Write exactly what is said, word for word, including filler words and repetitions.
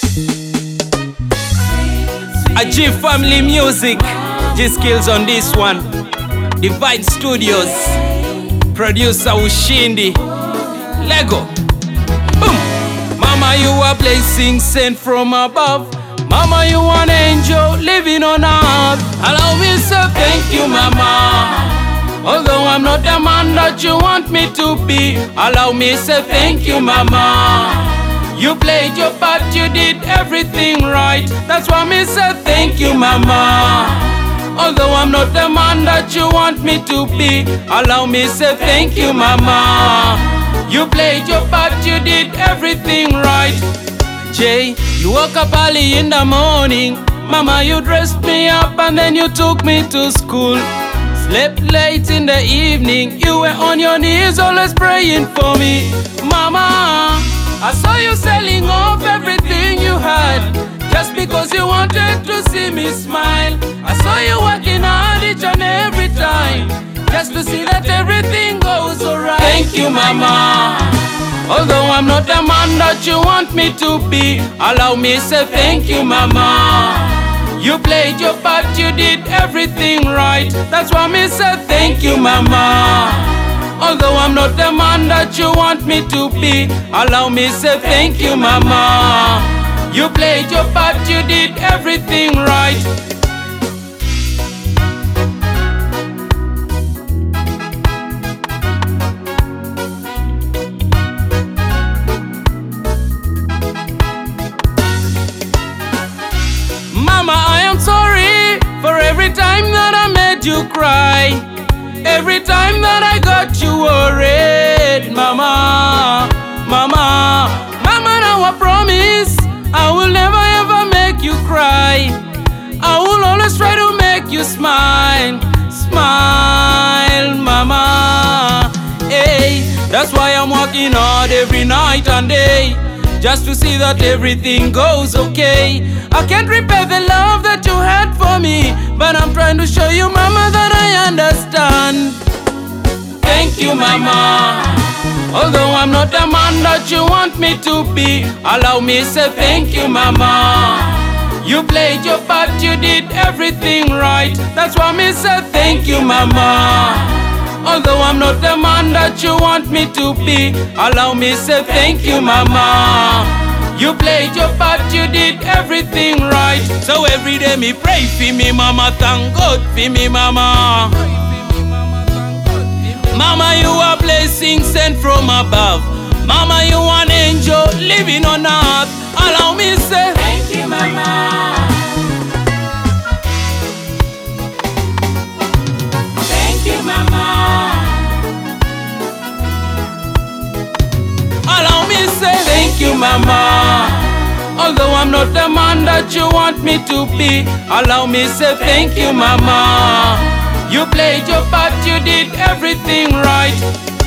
A G Family Music, G Skills on this one. Divine Studios, producer Ushindi. Lego. Boom. Mama, you are blessing sent from above. Mama, you an angel living on earth. Allow me to say thank you, Mama. Although I'm not the man that you want me to be, allow me to say thank you, Mama. You played your part, you did everything right. That's why me say thank you, Mama. Although I'm not the man that you want me to be, allow me to say thank you, Mama. You played your part, you did everything right. Jay, you woke up early in the morning. Mama, you dressed me up and then you took me to school. Slept late in the evening, you were on your knees always praying for me. Mama, I saw you selling off everything you had just because you wanted to see me smile. I saw you working hard each and every time just to see that everything goes alright. Thank you, Mama. Although I'm not the man that you want me to be, allow me to say thank you, Mama. You played your part, you did everything right. That's why me say thank you, Mama. Although I'm not the man that you want me to be, allow me to say thank you, Mama. You played your part, you did everything right. Mama, I am sorry for every time that I made you cry, every time that I got you worried. Mama, Mama, Mama, now I promise I will never ever make you cry. I will always try to make you smile, smile, Mama. Hey, that's why I'm working hard every night and day, just to see that everything goes okay. I can't repay the love that you had for me, but I'm trying to show you, Mama, that I understand. Thank you, Mama. Although I'm not the man that you want me to be, allow me to say thank you, Mama. You played your part, you did everything right. That's why me say thank you, Mama. Although I'm not the man that you want me to be, allow me to say thank you, Mama. You played your part, you did everything right. So every day me pray for me, Mama, thank God for me, Mama. Mama, you are blessing sent from above. Mama, you an angel living on earth. Allow me to say thank you, Mama. Thank you, Mama. Allow me to say thank you, Mama. Although I'm not the man that you want me to be, allow me to say thank you, Mama. You played your part, you did everything right.